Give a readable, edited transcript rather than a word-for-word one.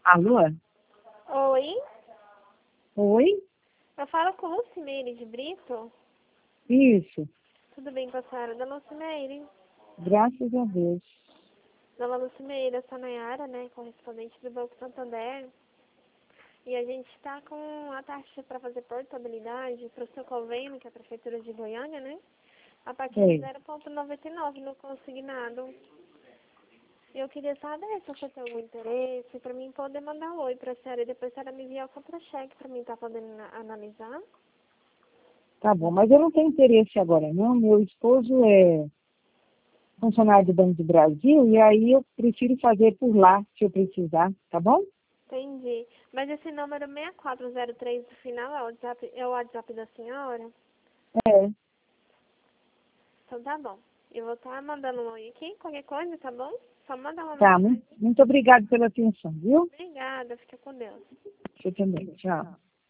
Alô? Oi, Oi? eu falo com Lucimeire de Brito. Isso. Tudo bem com a senhora, dona Lucimeire? Graças a Deus. Dona Lucimeire, eu sou a Nayara, né, correspondente do Banco Santander. E a gente está com a taxa para fazer portabilidade para o seu convênio, que é a Prefeitura de Goiânia, né? A partir de Sei. 0,99 no consignado. E eu queria saber se você tem algum interesse para mim poder mandar um oi para a senhora e depois a senhora me enviar o contra-cheque para mim estar podendo analisar. Tá bom, mas eu não tenho interesse agora, não. Meu esposo é funcionário do Banco do Brasil e aí eu prefiro fazer por lá, se eu precisar, tá bom? Entendi. Mas esse número 6403 do final é o WhatsApp da senhora? É. Então tá bom. Eu vou estar mandando um oi aqui, qualquer coisa, tá bom? Só manda uma Tá, mensagem. muito obrigado pela atenção, viu? Obrigada, fica com Deus. Você também. Tchau.